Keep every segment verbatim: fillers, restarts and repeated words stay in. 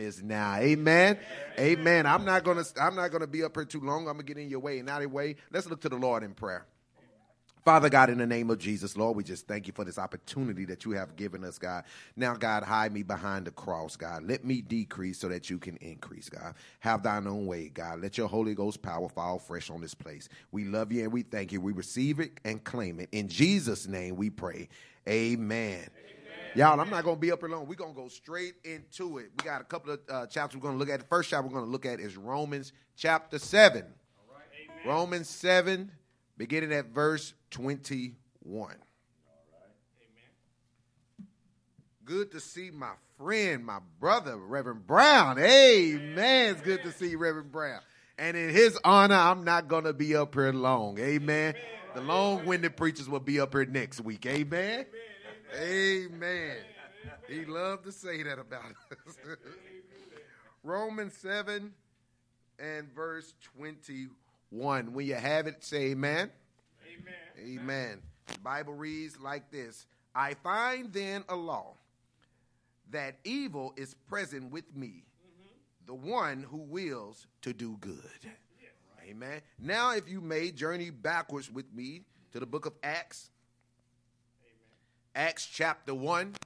Is now, amen, amen. I'm not gonna, I'm not gonna be up here too long. I'm gonna get in your way and out of your way. Let's look to the Lord in prayer. Father God, in the name of Jesus, Lord, we just thank you for this opportunity that you have given us, God. Now, God, hide me behind the cross, God. Let me decrease so that you can increase, God. Have thine own way, God. Let your Holy Ghost power fall fresh on this place. We love you and we thank you. We receive it and claim it. In Jesus' name we pray. Amen. Y'all, I'm not going to be up here long. We're going to go straight into it. We got a couple of uh, chapters we're going to look at. The first chapter we're going to look at is Romans chapter seven. All right. Romans seven, beginning at verse twenty-one. All right. Amen. Good to see my friend, my brother, Reverend Brown. Amen. It's good to see Reverend Brown. And in his honor, I'm not going to be up here long. Amen. The long-winded preachers will be up here next week. Amen. Amen. He loved to say that about us. Romans seven and verse twenty-one. When you have it, say amen. Amen. Amen. The Bible reads like this. I find then a law that evil is present with me, mm-hmm. the one who wills to do good. Yeah, right. Amen. Now if you may journey backwards with me to the book of Acts. Acts chapter one. Yes.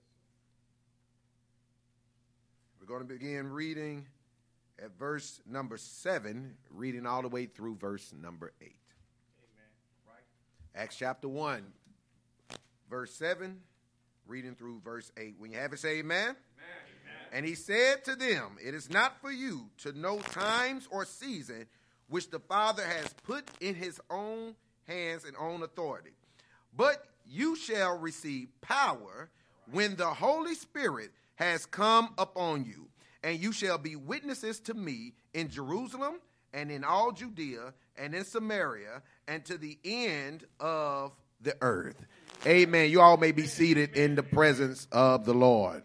We're going to begin reading at verse number seven, reading all the way through verse number eight. Amen. Right. Acts chapter one, verse seven, reading through verse eight. When you have it, say amen. Amen. And he said to them, it is not for you to know times or season which the Father has put in his own hands and own authority. But you shall receive power when the Holy Spirit has come upon you, and you shall be witnesses to me in Jerusalem and in all Judea and in Samaria and to the end of the earth. Amen. You all may be seated in the presence of the Lord.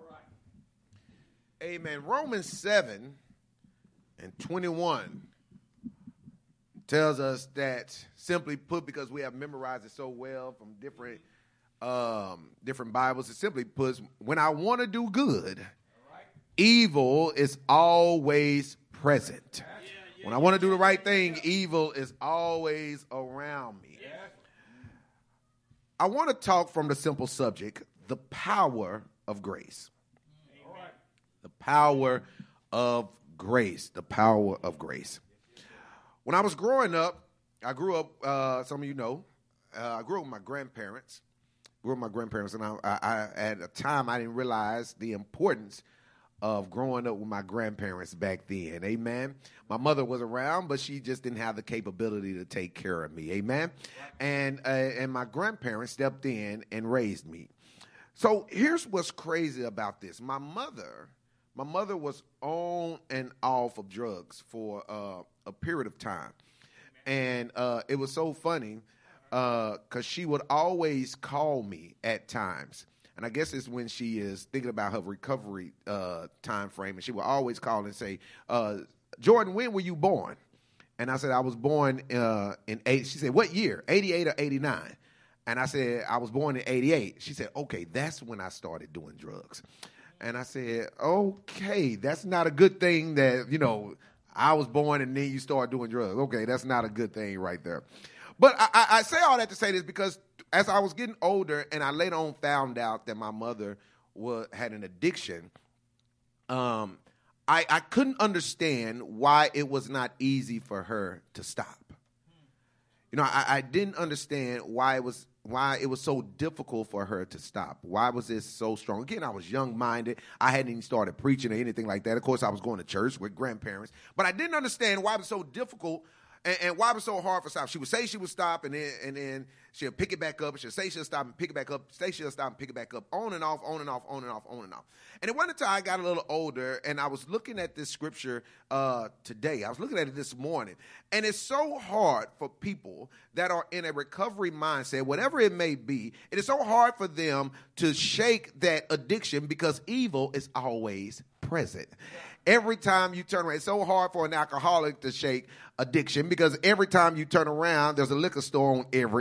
Amen. Romans seven and twenty-one tells us that, simply put, because we have memorized it so well from different um, different Bibles, it simply puts, when I want to do good, right. evil is always present. Yeah, yeah, when I want to do the right thing, evil is always around me. Yeah. I want to talk from the simple subject, the power of grace. Amen. The power of grace. The power of grace. When I was growing up, I grew up, uh, some of you know, uh, I grew up with my grandparents. Grew up with my grandparents, and I, I, I, at a time I didn't realize the importance of growing up with my grandparents back then. Amen. My mother was around, but she just didn't have the capability to take care of me. Amen. And uh, and my grandparents stepped in and raised me. So here's what's crazy about this. My mother, my mother was on and off of drugs for uh, a period of time. And uh, it was so funny because uh, she would always call me at times. And I guess it's when she is thinking about her recovery uh, time frame. And she would always call and say, uh, Jordan, when were you born? And I said, I was born uh, in eight. She said, what year? eighty-eight or eighty-nine? And I said, I was born in eighty-eight. She said, okay, that's when I started doing drugs. And I said, okay, that's not a good thing that, you know, I was born and then you start doing drugs. Okay, that's not a good thing right there. But I, I, I say all that to say this because as I was getting older and I later on found out that my mother was, had an addiction, um, I, I couldn't understand why it was not easy for her to stop. You know, I, I didn't understand why it was why it was so difficult for her to stop. Why was this so strong? Again, I was young-minded. I hadn't even started preaching or anything like that. Of course, I was going to church with grandparents. But I didn't understand why it was so difficult and, and why it was so hard for stop. She would say she would stop, and then and then she'll pick it back up. She'll say she'll stop and pick it back up. Say she'll stop and pick it back up. On and off, on and off, on and off, on and off. And it wasn't until I got a little older, and I was looking at this scripture uh, today. I was looking at it this morning. And it's so hard for people that are in a recovery mindset, whatever it may be, it is so hard for them to shake that addiction because evil is always present. Every time you turn around, it's so hard for an alcoholic to shake addiction because every time you turn around, there's a liquor store on every corner.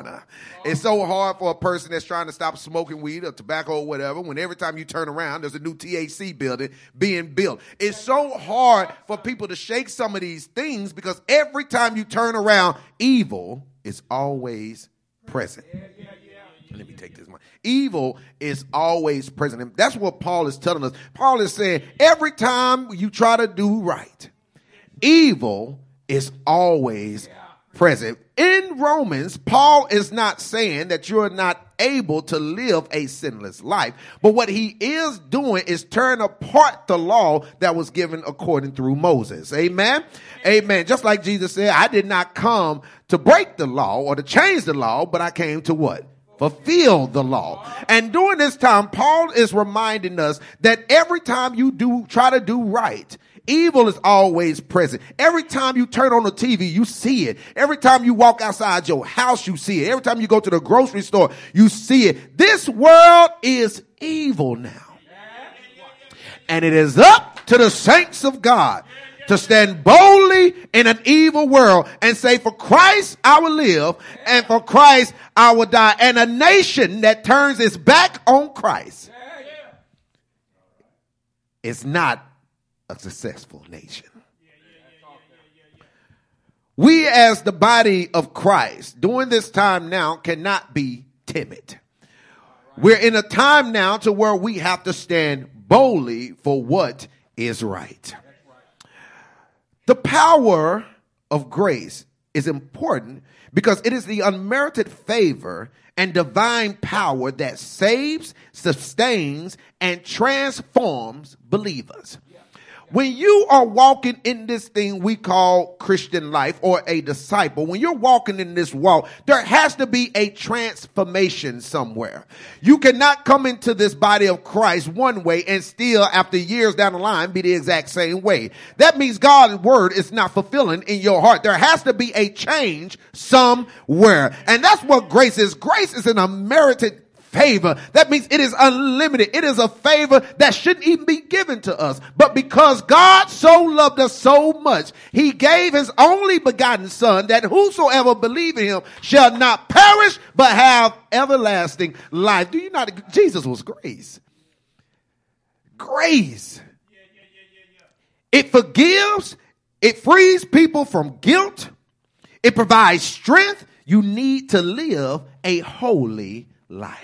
It's so hard for a person that's trying to stop smoking weed or tobacco or whatever when every time you turn around, there's a new T H C building being built. It's so hard for people to shake some of these things because every time you turn around, evil is always present. Let me take this one. Evil is always present. And that's what Paul is telling us. Paul is saying every time you try to do right, evil is always present. In Romans, Paul is not saying that you're not able to live a sinless life, but what he is doing is tearing apart the law that was given according through Moses. Amen. Amen. Just like Jesus said, I did not come to break the law or to change the law, but I came to what? Fulfill the law. And during this time, Paul is reminding us that every time you do try to do right, evil is always present. Every time you turn on the T V, you see it. Every time you walk outside your house, you see it. Every time you go to the grocery store, you see it. This world is evil now. And it is up to the saints of God to stand boldly in an evil world and say, for Christ I will live, and for Christ I will die. And a nation that turns its back on Christ is not a successful nation. We as the body of Christ during this time now cannot be timid. We're in a time now to where we have to stand boldly for what is right. The power of grace is important because it is the unmerited favor and divine power that saves, sustains, and transforms believers. When you are walking in this thing we call Christian life or a disciple, when you're walking in this walk, there has to be a transformation somewhere. You cannot come into this body of Christ one way and still, after years down the line, be the exact same way. That means God's word is not fulfilling in your heart. There has to be a change somewhere. And that's what grace is. Grace is an unmerited favor. That means it is unlimited. It is a favor that shouldn't even be given to us. But because God so loved us so much, he gave his only begotten son, that whosoever believe in him shall not perish, but have everlasting life. Do you not? Jesus was grace. Grace. It forgives. It frees people from guilt. It provides strength. You need to live a holy life.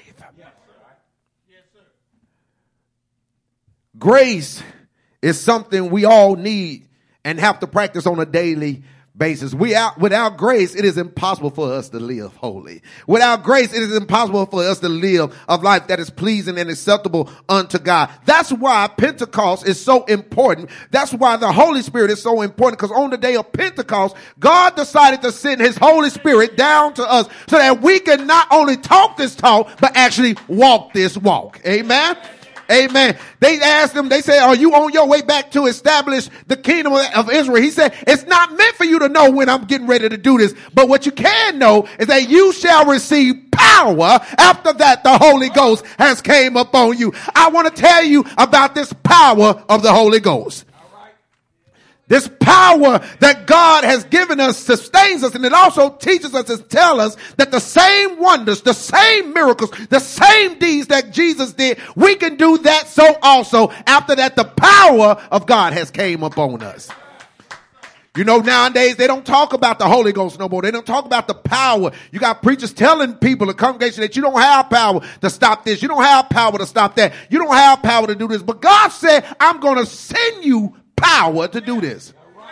Grace is something we all need and have to practice on a daily basis. We out, without grace, it is impossible for us to live holy. Without grace, it is impossible for us to live a life that is pleasing and acceptable unto God. That's why Pentecost is so important. That's why the Holy Spirit is so important, because on the day of Pentecost, God decided to send his Holy Spirit down to us so that we can not only talk this talk, but actually walk this walk. Amen. Amen. They asked him, they said, are you on your way back to establish the kingdom of Israel? He said, it's not meant for you to know when I'm getting ready to do this. But what you can know is that you shall receive power after that the Holy Ghost has came upon you. I want to tell you about this power of the Holy Ghost. This power that God has given us sustains us, and it also teaches us to tell us that the same wonders, the same miracles, the same deeds that Jesus did, we can do that so also after that the power of God has came upon us. You know, nowadays they don't talk about the Holy Ghost no more. They don't talk about the power. You got preachers telling people, the congregation, that you don't have power to stop this. You don't have power to stop that. You don't have power to do this. But God said, I'm going to send you power to do this.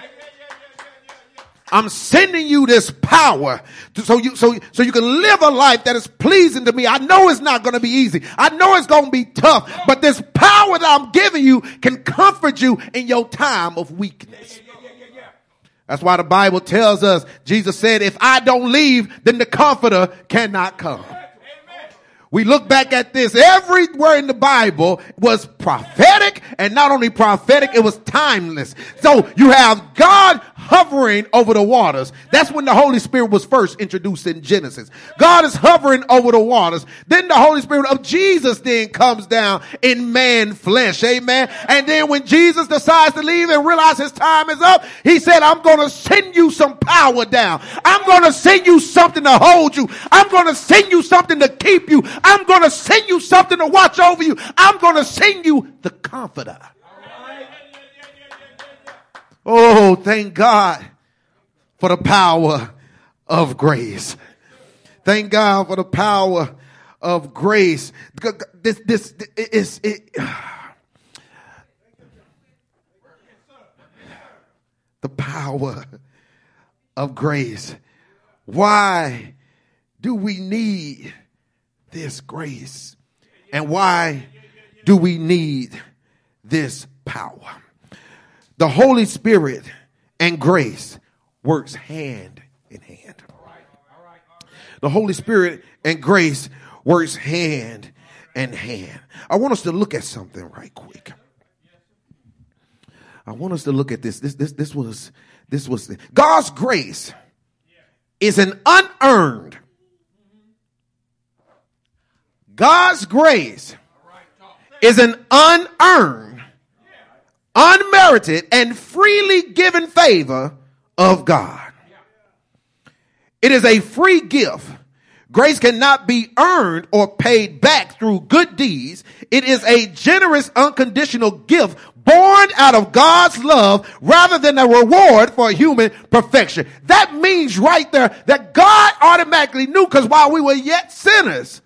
I'm sending you this power to, so you so so you can live a life that is pleasing to me. I know it's not going to be easy. I know it's going to be tough, but this power that I'm giving you can comfort you in your time of weakness. That's why the Bible tells us, Jesus said, if I don't leave, then the comforter cannot come. We look back at this, everywhere in the Bible was prophetic, and not only prophetic, it was timeless. So you have God hovering over the waters. That's when the Holy Spirit was first introduced in Genesis. God is hovering over the waters. Then the Holy Spirit of Jesus then comes down in man flesh. Amen. And then when Jesus decides to leave and realize his time is up, he said, I'm going to send you some power down. I'm going to send you something to hold you. I'm going to send you something to keep you. I'm going to send you something to watch over you. I'm going to send you the Comforter. Oh, thank God for the power of grace. Thank God for the power of grace. This, this is it. The power of grace. Why do we need this grace? And why do we need this power? The Holy Spirit and grace works hand in hand. The Holy Spirit and grace works hand in hand. I want us to look at something right quick. I want us to look at this. This, this, this was, this was the, God's grace is an unearned. God's grace is an unearned, unmerited, and freely given favor of God. It is a free gift. Grace cannot be earned or paid back through good deeds. It is a generous, unconditional gift born out of God's love rather than a reward for human perfection. That means right there that God automatically knew, because while we were yet sinners,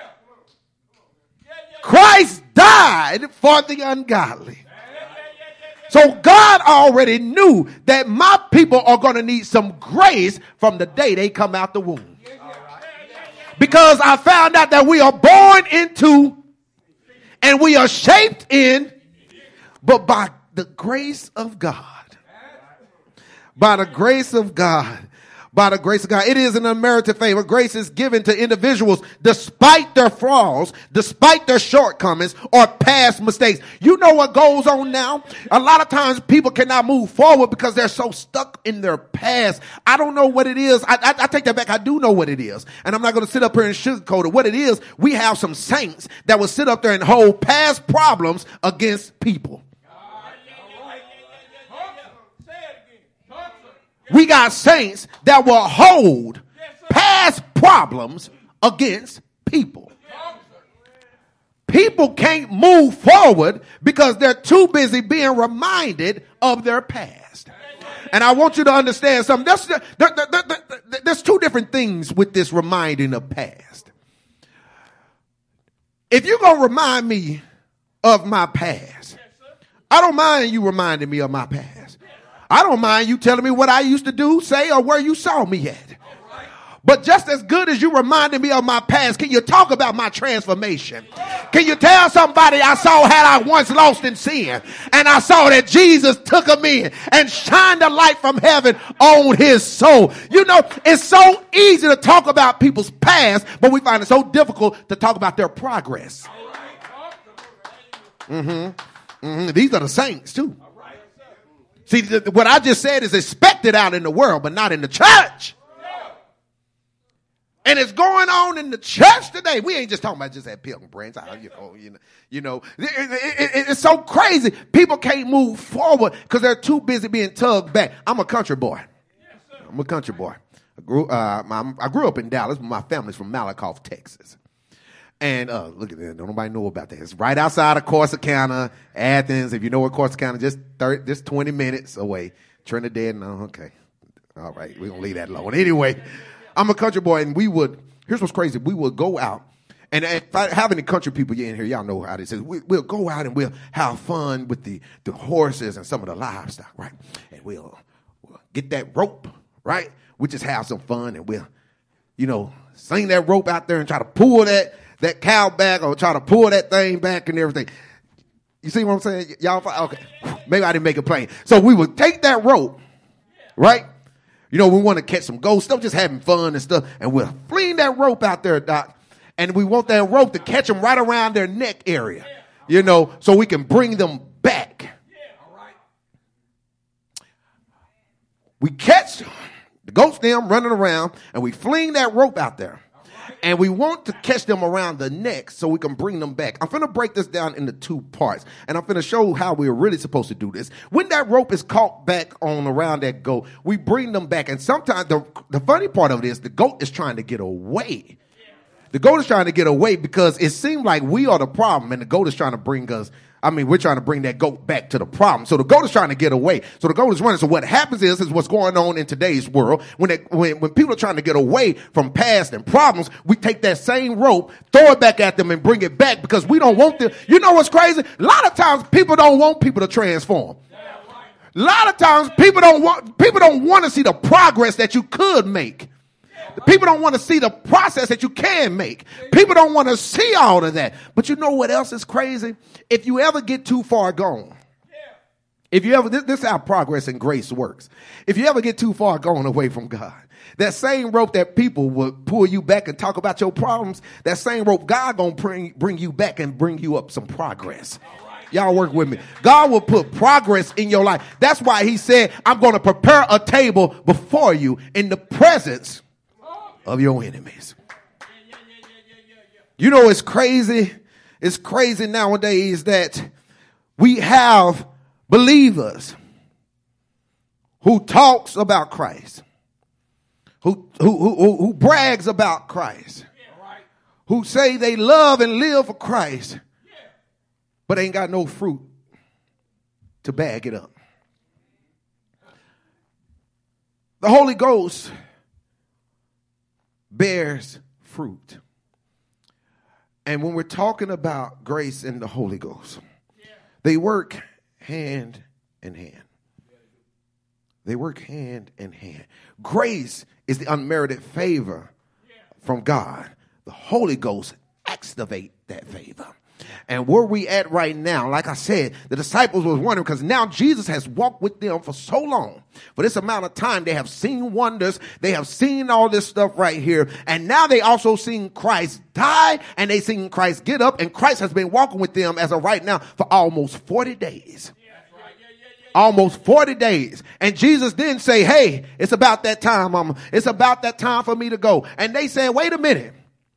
Christ died for the ungodly. So God already knew that my people are going to need some grace from the day they come out the womb. Because I found out that we are born into and we are shaped in, but by the grace of God, by the grace of God, by the grace of God, it is an unmerited favor. Grace is given to individuals despite their flaws, despite their shortcomings or past mistakes. You know what goes on now? A lot of times people cannot move forward because they're so stuck in their past. I don't know what it is. I, I, I take that back. I do know what it is. And I'm not going to sit up here and sugarcoat it. What it is, we have some saints that will sit up there and hold past problems against people. We got saints that will hold past problems against people. People can't move forward because they're too busy being reminded of their past. And I want you to understand something. There's, there, there, there, there, there's two different things with this reminding of past. If you're going to remind me of my past, I don't mind you reminding me of my past. I don't mind you telling me what I used to do, say, or where you saw me at. But just as good as you reminded me of my past, can you talk about my transformation? Can you tell somebody I saw had I once lost in sin, and I saw that Jesus took them in and shined a light from heaven on his soul? You know, it's so easy to talk about people's past, but we find it so difficult to talk about their progress. Mm-hmm. Mm-hmm. These are the saints too. See, th- what I just said is expected out in the world, but not in the church. And it's going on in the church today. We ain't just talking about just at Pilgrim Branch. You know, you know, you know. It, it, it, it's so crazy. People can't move forward because they're too busy being tugged back. I'm a country boy. I'm a country boy. I grew, uh, my, I grew up in Dallas, but my family's from Malakoff, Texas. And uh, look at that. Don't nobody know about that. It's right outside of Corsicana, Athens. If you know where Corsicana, just thirty, just twenty minutes away. Trinidad, no, okay. All right, we're going to leave that alone. Anyway, I'm a country boy, and we would, here's what's crazy. We would go out, and if I have any country people in here, y'all know how this is. We, we'll go out and we'll have fun with the, the horses and some of the livestock, right? And we'll, we'll get that rope, right? We just have some fun, and we'll, you know, sling that rope out there and try to pull that, that cow back or try to pull that thing back and everything. You see what I'm saying? Y'all, okay. Maybe I didn't make it plain. So we would take that rope, right? You know, we want to catch some ghosts, stuff, just having fun and stuff. And we'll fling that rope out there, Doc. And we want that rope to catch them right around their neck area, you know, so we can bring them back. We catch the goats them running around, and we fling that rope out there. And we want to catch them around the neck so we can bring them back. I'm going to break this down into two parts. And I'm going to show how we're really supposed to do this. When that rope is caught back on around that goat, we bring them back. And sometimes the, the funny part of it is the goat is trying to get away. The goat is trying to get away because it seems like we are the problem, and the goat is trying to bring us. I mean, we're trying to bring that goat back to the problem. So the goat is trying to get away. So the goat is running. So what happens is, is what's going on in today's world. When, they, when, when people are trying to get away from past and problems, we take that same rope, throw it back at them and bring it back because we don't want them. You know what's crazy? A lot of times people don't want people to transform. A lot of times people don't want, people don't want to see the progress that you could make. People don't want to see the process that you can make. People don't want to see all of that. But you know what else is crazy? If you ever get too far gone, if you ever, this, this is how progress and grace works. If you ever get too far gone away from God, that same rope that people would pull you back and talk about your problems, that same rope, God gonna bring, bring you back and bring you up some progress. Y'all work with me. God will put progress in your life. That's why he said, I'm going to prepare a table before you in the presence of your enemies. You know, it's crazy. It's crazy nowadays that we have believers who talks about Christ, who, who, who, who brags about Christ, who say they love and live for Christ, but ain't got no fruit to bag it up. The Holy Ghost bears fruit. And when we're talking about grace and the Holy Ghost, they work hand in hand. They work hand in hand. Grace is the unmerited favor from God. The Holy Ghost activates that favor. And where we at right now, like I said, the disciples was wondering because now Jesus has walked with them for so long. For this amount of time, they have seen wonders. They have seen all this stuff right here. And now they also seen Christ die and they seen Christ get up. And Christ has been walking with them as of right now for almost forty days. Almost forty days. And Jesus didn't say, hey, it's about that time, mama. It's about that time for me to go. And they said, wait a minute.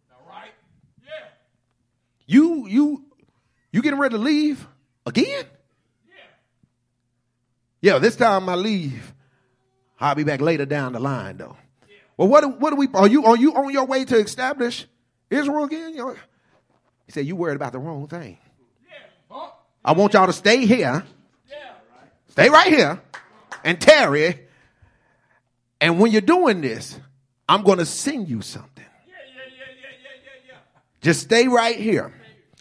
You, you, you getting ready to leave again? Yeah. Yeah, this time I leave. I'll be back later down the line though. Yeah. Well, what, what do we, are you, are you on your way to establish Israel again? You know, he said, you worried about the wrong thing. Yeah. Huh? I want y'all to stay here. Yeah. Stay right here and tarry. And when you're doing this, I'm going to sing you something. Yeah, yeah, yeah, yeah, yeah, yeah. Just stay right here.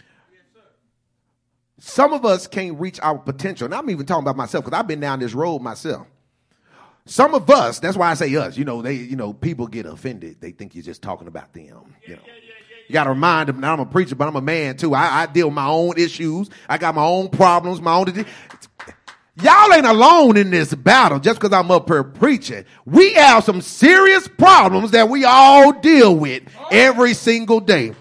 Some of us can't reach our potential. And I'm even talking about myself because I've been down this road myself. Some of us, that's why I say us, you know, they, you know, people get offended. They think you're just talking about them. You know, yeah, yeah, yeah, yeah. You got to remind them that I'm a preacher, but I'm a man too. I, I deal with my own issues. I got my own problems, my own. Y'all ain't alone in this battle just because I'm up here preaching. We have some serious problems that we all deal with every single day.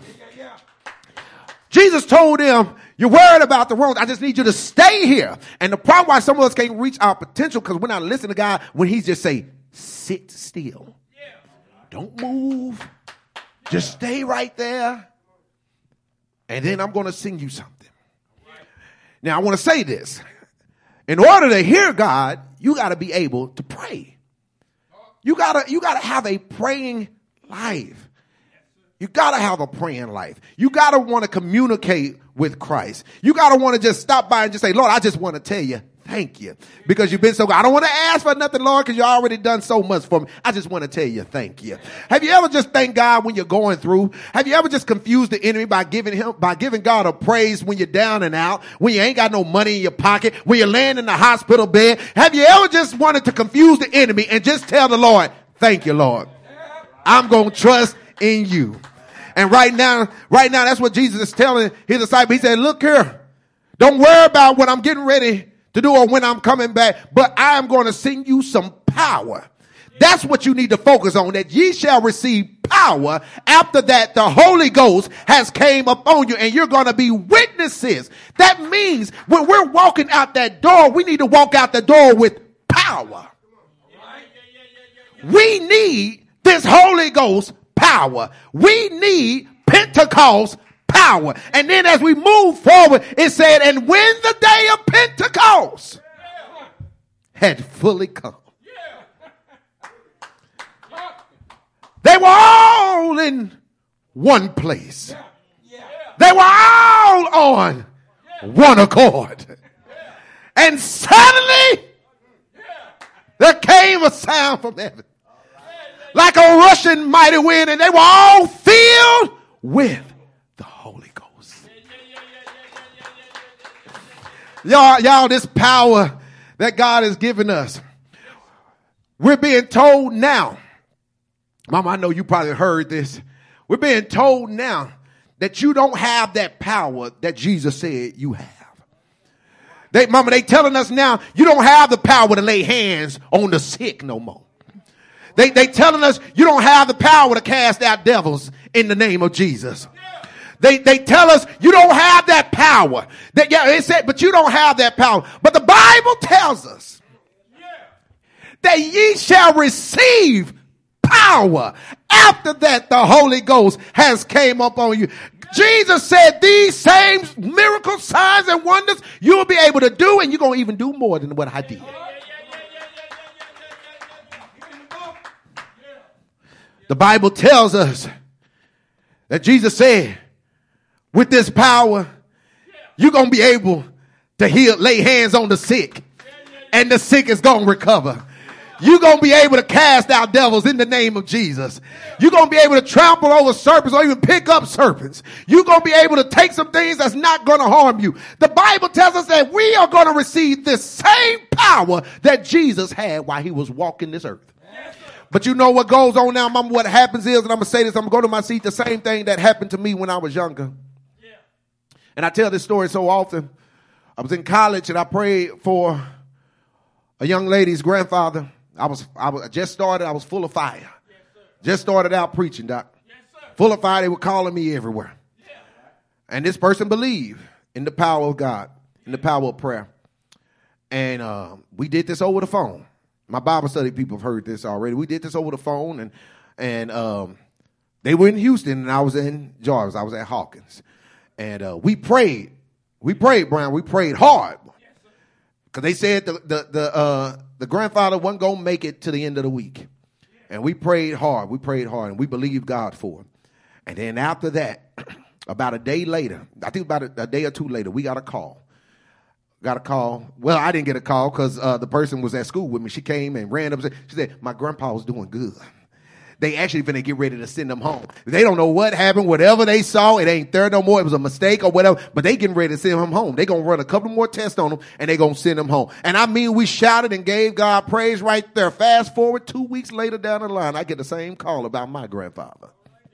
Jesus told them, you're worried about the wrong. I just need you to stay here. And the problem why some of us can't reach our potential because we're not listening to God when he just say, sit still. Yeah. Don't move. Yeah. Just stay right there. And then I'm going to sing you something. Right. Now, I want to say this. In order to hear God, you got to be able to pray. You got to, you got to have a praying life. You got to have a praying life. You got to want to communicate with Christ. You got to want to just stop by and just say, Lord, I just want to tell you, thank you. Because you've been so good. I don't want to ask for nothing, Lord, because you already done so much for me. I just want to tell you, thank you. Have you ever just thanked God when you're going through? Have you ever just confused the enemy by giving him, by giving God a praise when you're down and out, when you ain't got no money in your pocket, when you're laying in the hospital bed? Have you ever just wanted to confuse the enemy and just tell the Lord, thank you, Lord. I'm going to trust in you. And right now, right now, that's what Jesus is telling his disciples. He said, look here, don't worry about what I'm getting ready to do or when I'm coming back, but I am going to send you some power. That's what you need to focus on, that ye shall receive power. After that, the Holy Ghost has came upon you and you're going to be witnesses. That means when we're walking out that door, we need to walk out the door with power. We need this Holy Ghost power. We need Pentecost power. And then as we move forward, it said, and when the day of Pentecost had fully come, they were all in one place. They were all on one accord. And suddenly there came a sound from heaven like a rushing mighty wind, and they were all filled with the Holy Ghost. Y'all, y'all, this power that God has given us, we're being told now. Mama, I know you probably heard this. We're being told now that you don't have that power that Jesus said you have. They, mama, they telling us now you don't have the power to lay hands on the sick no more. They, they telling us you don't have the power to cast out devils in the name of Jesus. They, they tell us you don't have that power. That, yeah, they said, but you don't have that power. But the Bible tells us that ye shall receive power. After that, the Holy Ghost has came up on you. Jesus said these same miracles, signs, and wonders you'll be able to do, and you're going to even do more than what I did. The Bible tells us that Jesus said, with this power, you're going to be able to heal, lay hands on the sick, and the sick is going to recover. You're going to be able to cast out devils in the name of Jesus. You're going to be able to trample over serpents or even pick up serpents. You're going to be able to take some things that's not going to harm you. The Bible tells us that we are going to receive this same power that Jesus had while he was walking this earth. But you know what goes on now, mama? What happens is, and I'm going to say this, I'm going to go to my seat, the same thing that happened to me when I was younger. And I tell this story so often. I was in college and I prayed for a young lady's grandfather. I was, I was I just started. I was full of fire. Yes, just started out preaching, doc. Yes, full of fire. They were calling me everywhere. Yeah. And this person believed in the power of God, in the power of prayer. And uh, we did this over the phone. My Bible study people have heard this already. We did this over the phone, and and um, they were in Houston, and I was in Jarvis. I was at Hawkins, and uh, we prayed. We prayed, Brian. We prayed hard because they said the the the. Uh, The grandfather wasn't going to make it to the end of the week. And we prayed hard. We prayed hard, and we believed God for it. And then after that, about a day later, I think about a, a day or two later, we got a call. Got a call. Well, I didn't get a call because uh, the person was at school with me. She came and ran up. She said, my grandpa was doing good. They actually finna get ready to send them home. They don't know what happened. Whatever they saw, it ain't there no more. It was a mistake or whatever. But they getting ready to send him home. They gonna run a couple more tests on him, and they gonna send him home. And I mean, we shouted and gave God praise right there. Fast forward two weeks later down the line, I get the same call about my grandfather.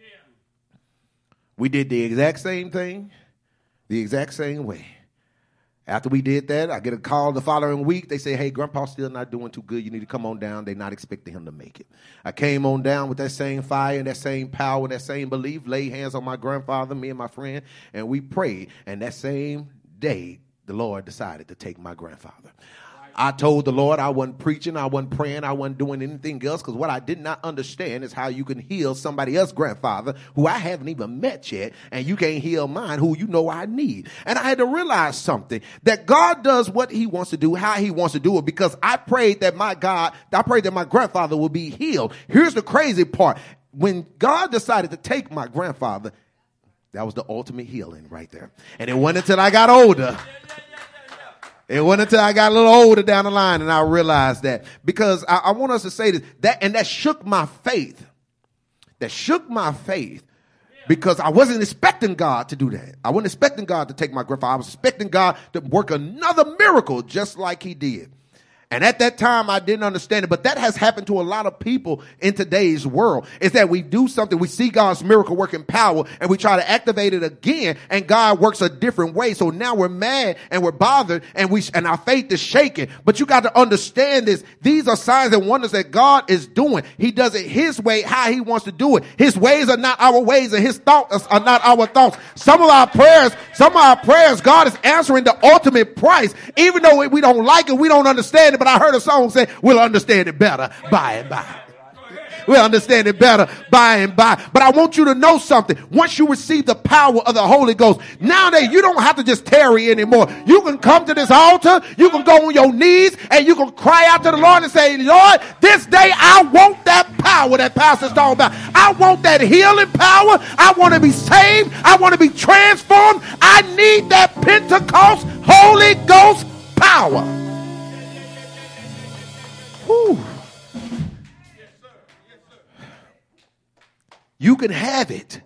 We did the exact same thing, the exact same way. After we did that, I get a call the following week. They say, hey, Grandpa's still not doing too good. You need to come on down. They're not expecting him to make it. I came on down with that same fire and that same power and that same belief, laid hands on my grandfather, me and my friend, and we prayed. And that same day, the Lord decided to take my grandfather. I told the Lord I wasn't preaching, I wasn't praying, I wasn't doing anything else, because what I did not understand is how you can heal somebody else's grandfather who I haven't even met yet, and you can't heal mine who you know I need. And I had to realize something, that God does what he wants to do, how he wants to do it, because I prayed that my God, I prayed that my grandfather will be healed. Here's the crazy part. When God decided to take my grandfather, that was the ultimate healing right there. And it wasn't until I got older. It wasn't until I got a little older down the line and I realized that, because I, I want us to say this, that, and that shook my faith. That shook my faith because I wasn't expecting God to do that. I wasn't expecting God to take my grandfather. I was expecting God to work another miracle just like he did. And at that time, I didn't understand it. But that has happened to a lot of people in today's world, is that we do something, we see God's miracle working power, and we try to activate it again, and God works a different way. So now we're mad and we're bothered, and we and our faith is shaken. But you got to understand this. These are signs and wonders that God is doing. He does it his way, how he wants to do it. His ways are not our ways, and his thoughts are not our thoughts. Some of our prayers, some of our prayers, God is answering the ultimate price, even though we don't like it, we don't understand it. But I heard a song say, we'll understand it better by and by. We'll understand it better by and by. But I want you to know something. Once you receive the power of the Holy Ghost, nowadays you don't have to just tarry anymore. You can come to this altar. You can go on your knees and you can cry out to the Lord and say, Lord, this day I want that power that Pastor's talking about. I want that healing power. I want to be saved. I want to be transformed. I need that Pentecost Holy Ghost power. Whew. You can have it.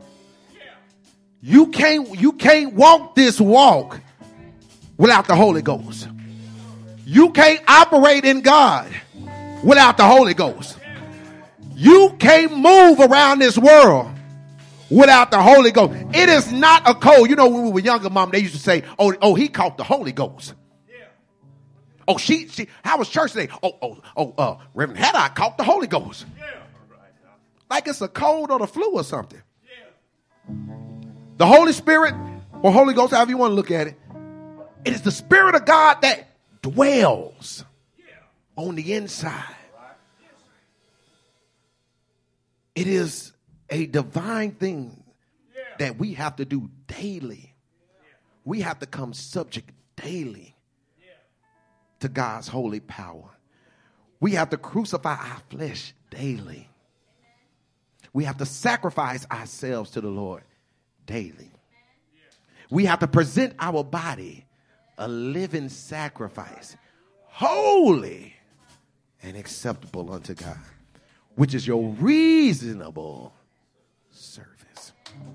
You can't, you can't walk this walk without the Holy Ghost. You can't operate in God without the Holy Ghost. You can't move around this world without the Holy Ghost. It is not a code. You know, when we were younger, Mom, they used to say, oh, oh, he caught the Holy Ghost. Yeah. Oh, she, she, how was church today? Oh, oh, oh, uh, Reverend Haddock caught the Holy Ghost. Yeah. Like it's a cold or the flu or something. Yeah. The Holy Spirit or Holy Ghost, however you want to look at it, it is the Spirit of God that dwells yeah. on the inside. It is a divine thing yeah. that we have to do daily. Yeah. We have to come subject daily yeah. to God's holy power. We have to crucify our flesh daily. We have to sacrifice ourselves to the Lord daily. We have to present our body a living sacrifice, holy and acceptable unto God, which is your reasonable service.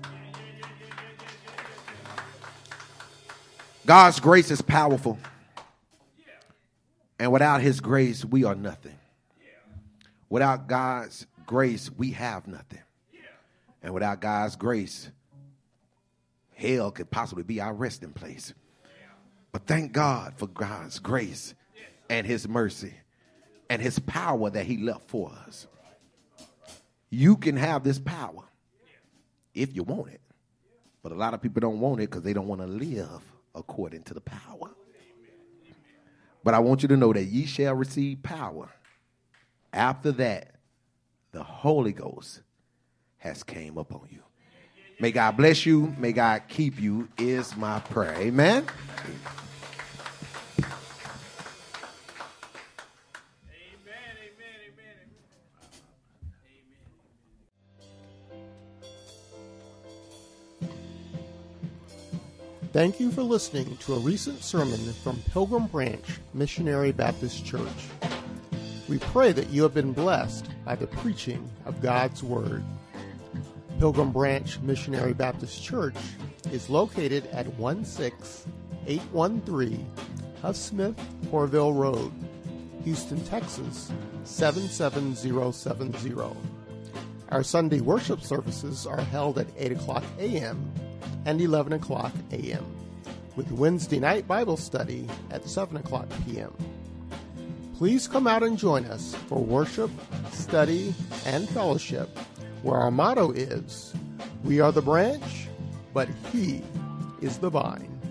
God's grace is powerful. And without his grace, we are nothing. Without God's grace, we have nothing. And without God's grace, hell could possibly be our resting place. But thank God for God's grace and his mercy and his power that he left for us. You can have this power if you want it. But a lot of people don't want it because they don't want to live according to the power. But I want you to know that ye shall receive power. After that, the Holy Ghost has came upon you. May God bless you. May God keep you is my prayer. Amen. Thank you for listening to a recent sermon from Pilgrim Branch Missionary Baptist Church. We pray that you have been blessed by the preaching of God's Word. Pilgrim Branch Missionary Baptist Church is located at one six eight one three Huff Smith Orville Road, Houston, Texas seven seven zero seven zero. Our Sunday worship services are held at eight o'clock a.m. and eleven o'clock a.m., with Wednesday night Bible study at seven o'clock p.m. Please come out and join us for worship, study, and fellowship, where our motto is, we are the branch, but he is the vine.